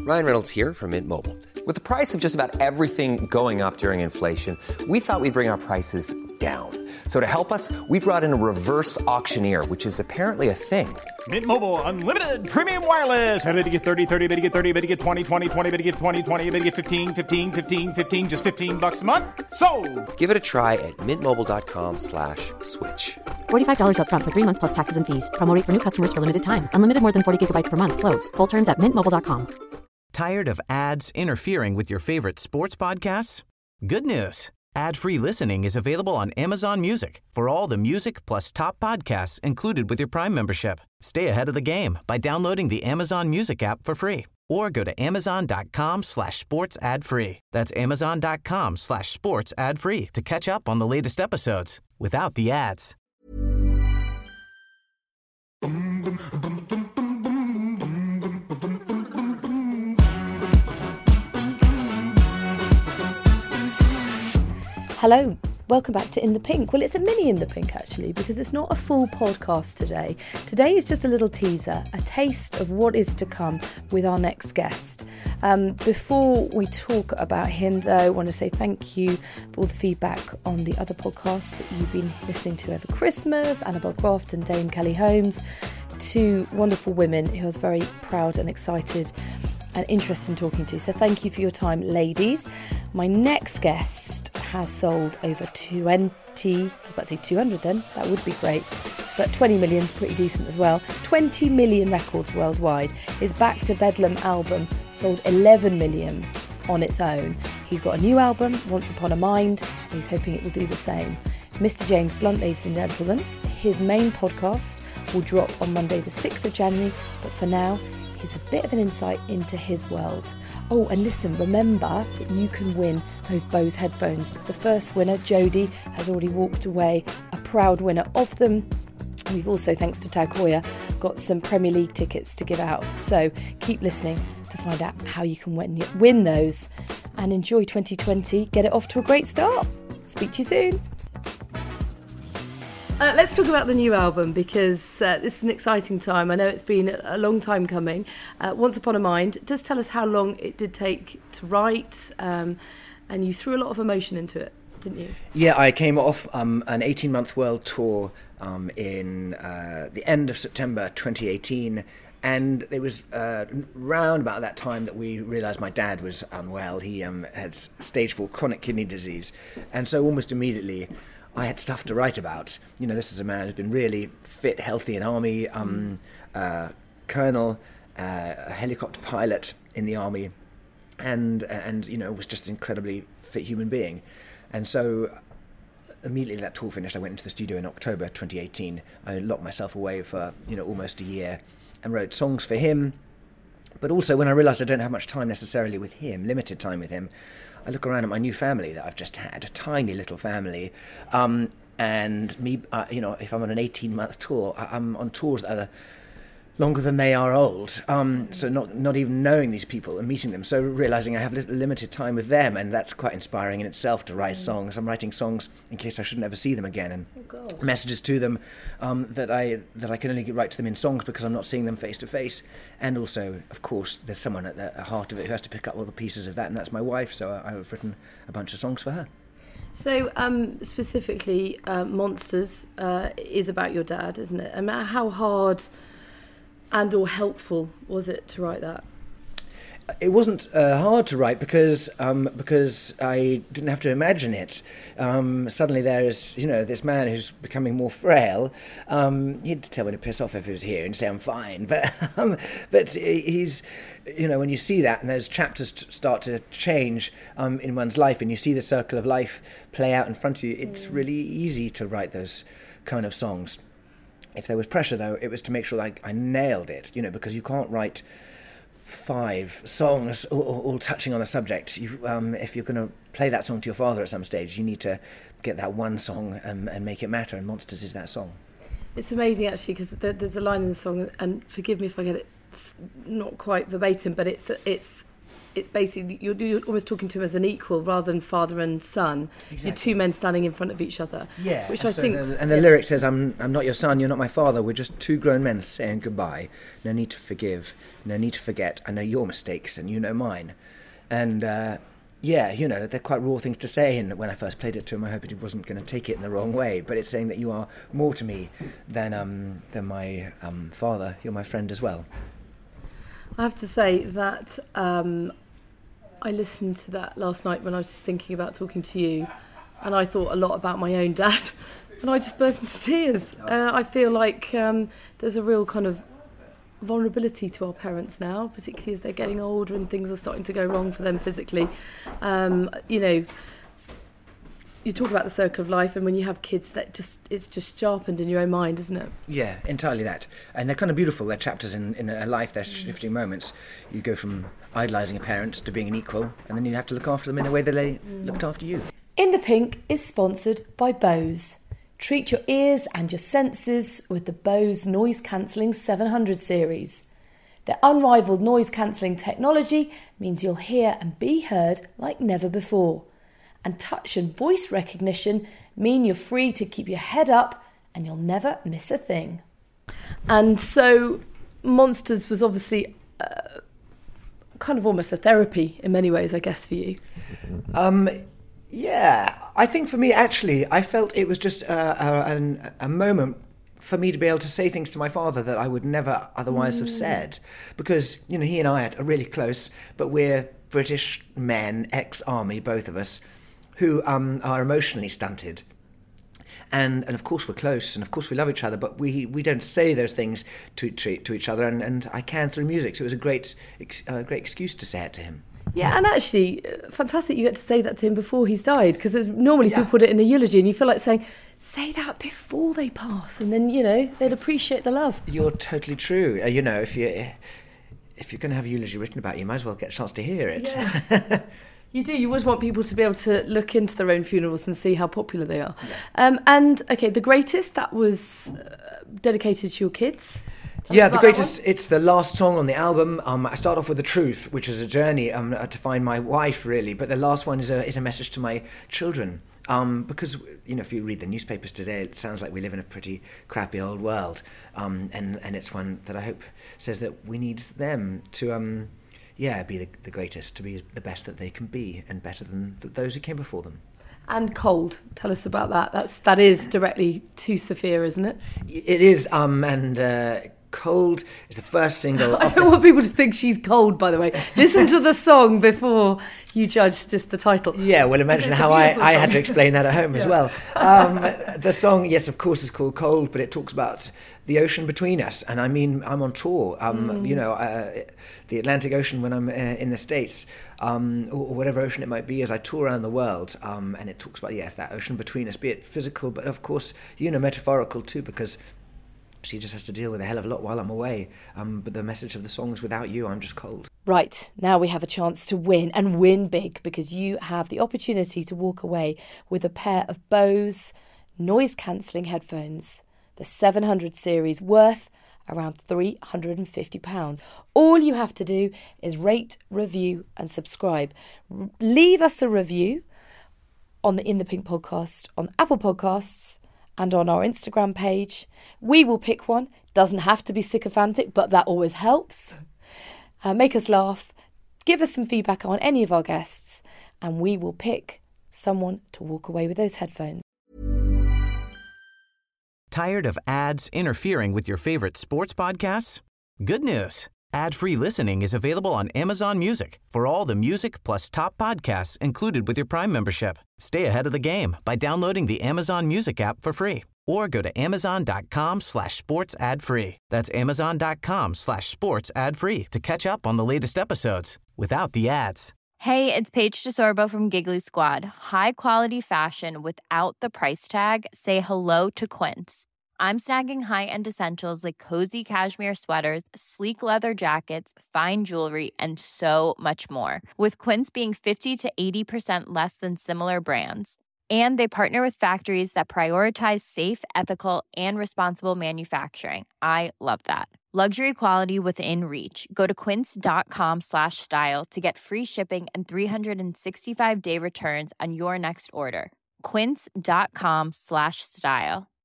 Ryan Reynolds here from Mint Mobile. With the price of just about everything going up during inflation, we thought we'd bring our prices down. So to help us, we brought in a reverse auctioneer, which is apparently a thing. Mint Mobile Unlimited Premium Wireless. How to get 30, 30, bit to get 30, bit to get 20, 20, 20, bit to get 20, 20, bit to get 15, 15, 15, 15, just $15 a month? Sold! Give it a try at mintmobile.com/switch. $45 up front for 3 months plus taxes and fees. Promo rate for new customers for limited time. Unlimited more than 40 gigabytes per month. Slows full terms at mintmobile.com. Tired of ads interfering with your favorite sports podcasts? Good news. Ad-free listening is available on Amazon Music for all the music plus top podcasts included with your Prime membership. Stay ahead of the game by downloading the Amazon Music app for free or go to amazon.com/sports ad free. That's amazon.com/sports ad free to catch up on the latest episodes without the ads. Hello, welcome back to In the Pink. Well, it's a mini In the Pink actually, because it's not a full podcast today. Today is just a little teaser, a taste of what is to come with our next guest. Before we talk about him though, I want to say thank you for all the feedback on the other podcasts that you've been listening to over Christmas, Annabel Croft and Dame Kelly Holmes, two wonderful women who I was very proud and excited and interested in talking to. So thank you for your time, ladies. My next guest has sold over 200 then, that would be great. But 20 million is pretty decent as well. 20 million records worldwide. His Back to Bedlam album sold 11 million on its own. He's got a new album, Once Upon a Mind, and he's hoping it will do the same. Mr. James Blunt, ladies and gentlemen. His main podcast will drop on Monday the 6th of January, but for now, here's a bit of an insight into his world. Oh, and listen, remember that you can win those Bose headphones. The first winner, Jodie, has already walked away, a proud winner of them. We've also, thanks to Tag Heuer, got some Premier League tickets to give out. So keep listening to find out how you can win those. And enjoy 2020. Get it off to a great start. Speak to you soon. Let's talk about the new album, because this is an exciting time. I know it's been a long time coming. Once Upon a Mind. Just tell us how long it did take to write, and you threw a lot of emotion into it, didn't you? Yeah, I came off an 18-month world tour in the end of September 2018, and it was round about that time that we realised my dad was unwell. He had stage 4 chronic kidney disease, and so almost immediately I had stuff to write about. You know, this is a man who's been really fit, healthy in army, colonel, a helicopter pilot in the army, and you know, was just an incredibly fit human being. And so immediately that tour finished, I went into the studio in October 2018. I locked myself away for, you know, almost a year and wrote songs for him. But also when I realised I don't have much time necessarily with him, limited time with him, I look around at my new family that I've just had, a tiny little family, and me, you know, if I'm on an 18-month tour, I'm on tours that are longer than they are old, so not even knowing these people and meeting them, so realising I have limited time with them, and that's quite inspiring in itself to write songs. I'm writing songs in case I should never see them again, and messages to them that I can only write to them in songs because I'm not seeing them face to face. And also, of course, there's someone at the heart of it who has to pick up all the pieces of that, and that's my wife, so I've written a bunch of songs for her. So specifically, Monsters is about your dad, isn't it? And how hard and or helpful was it to write that? It wasn't hard to write because I didn't have to imagine it. Suddenly there is, you know, this man who's becoming more frail. He'd tell me to piss off if he was here and say I'm fine. But he's, you know, when you see that and those chapters start to change in one's life and you see the circle of life play out in front of you, it's really easy to write those kind of songs. If there was pressure, though, it was to make sure I nailed it, you know, because you can't write 5 songs all touching on the subject. If you're going to play that song to your father at some stage, you need to get that one song and make it matter, and Monsters is that song. It's amazing, actually, because there's a line in the song, and forgive me if I get it not quite verbatim, but it's it's basically you're almost talking to him as an equal rather than father and son. Exactly. You're two men standing in front of each other. Yeah, which and I think. And the lyric says, "I'm not your son, you're not my father. We're just two grown men saying goodbye. No need to forgive, no need to forget. I know your mistakes and you know mine." And yeah, you know, they're quite raw things to say. And when I first played it to him, I hoped he wasn't going to take it in the wrong way. But it's saying that you are more to me than my father. You're my friend as well. I have to say that I listened to that last night when I was just thinking about talking to you, and I thought a lot about my own dad, and I just burst into tears. I feel like there's a real kind of vulnerability to our parents now, particularly as they're getting older and things are starting to go wrong for them physically. You know, you talk about the circle of life, and when you have kids, it's just sharpened in your own mind, isn't it? Yeah, entirely that. And they're kind of beautiful. They're chapters in a life. They're shifting moments. You go from idolising a parent to being an equal, and then you have to look after them in a way that they looked after you. In the Pink is sponsored by Bose. Treat your ears and your senses with the Bose Noise Cancelling 700 series. Their unrivaled noise cancelling technology means you'll hear and be heard like never before. And touch and voice recognition mean you're free to keep your head up and you'll never miss a thing. And so Monsters was obviously kind of almost a therapy in many ways, I guess, for you. Yeah, I think for me, actually, I felt it was just a moment for me to be able to say things to my father that I would never otherwise have said. Because, you know, he and I are really close, but we're British men, ex-army, both of us, who are emotionally stunted. And of course we're close, and of course we love each other, but we don't say those things to each other, and I can through music, so it was a great excuse to say it to him. Yeah, and actually, fantastic you get to say that to him before he's died, because normally people put it in a eulogy and you feel like saying, say that before they pass, and then, you know, they'd appreciate the love. You're totally true. You know, if you're going to have a eulogy written about you, you might as well get a chance to hear it. Yeah. You do. You always want people to be able to look into their own funerals and see how popular they are. Yeah. And, okay, The Greatest, that was dedicated to your kids. Yeah, The Greatest, it's the last song on the album. I start off with The Truth, which is a journey to find my wife, really. But the last one is a message to my children. Because, you know, if you read the newspapers today, it sounds like we live in a pretty crappy old world. And it's one that I hope says that we need them to, be the greatest, to be the best that they can be, and better than those who came before them. And Cold, tell us about that. That is directly to Sophia, isn't it? It is, Cold is the first single. I don't want people to think she's cold, by the way. Listen to the song before you judge just the title. Yeah, well, imagine how I had to explain that at home as well. The song, yes, of course, is called Cold, but it talks about the ocean between us. And I mean, I'm on tour, you know, the Atlantic Ocean when I'm in the States, or whatever ocean it might be, as I tour around the world. And it talks about, yes, that ocean between us, be it physical, but of course, you know, metaphorical too, because she just has to deal with a hell of a lot while I'm away. But the message of the song is, without you, I'm just cold. Right, now we have a chance to win, and win big, because you have the opportunity to walk away with a pair of Bose noise-cancelling headphones, the 700 series, worth around £350. All you have to do is rate, review and subscribe. Leave us a review on the In the Pink podcast, on Apple Podcasts, and on our Instagram page. We will pick one. Doesn't have to be sycophantic, but that always helps. Make us laugh. Give us some feedback on any of our guests, and we will pick someone to walk away with those headphones. Tired of ads interfering with your favorite sports podcasts? Good news. Ad-free listening is available on Amazon Music for all the music plus top podcasts included with your Prime membership. Stay ahead of the game by downloading the Amazon Music app for free, or go to amazon.com/sports ad free. That's amazon.com/sports ad free to catch up on the latest episodes without the ads. Hey, it's Paige DeSorbo from Giggly Squad. High quality fashion without the price tag. Say hello to Quince. I'm snagging high-end essentials like cozy cashmere sweaters, sleek leather jackets, fine jewelry, and so much more. With Quince being 50 to 80% less than similar brands. And they partner with factories that prioritize safe, ethical, and responsible manufacturing. I love that. Luxury quality within reach. Go to quince.com/style to get free shipping and 365-day returns on your next order. Quince.com/style.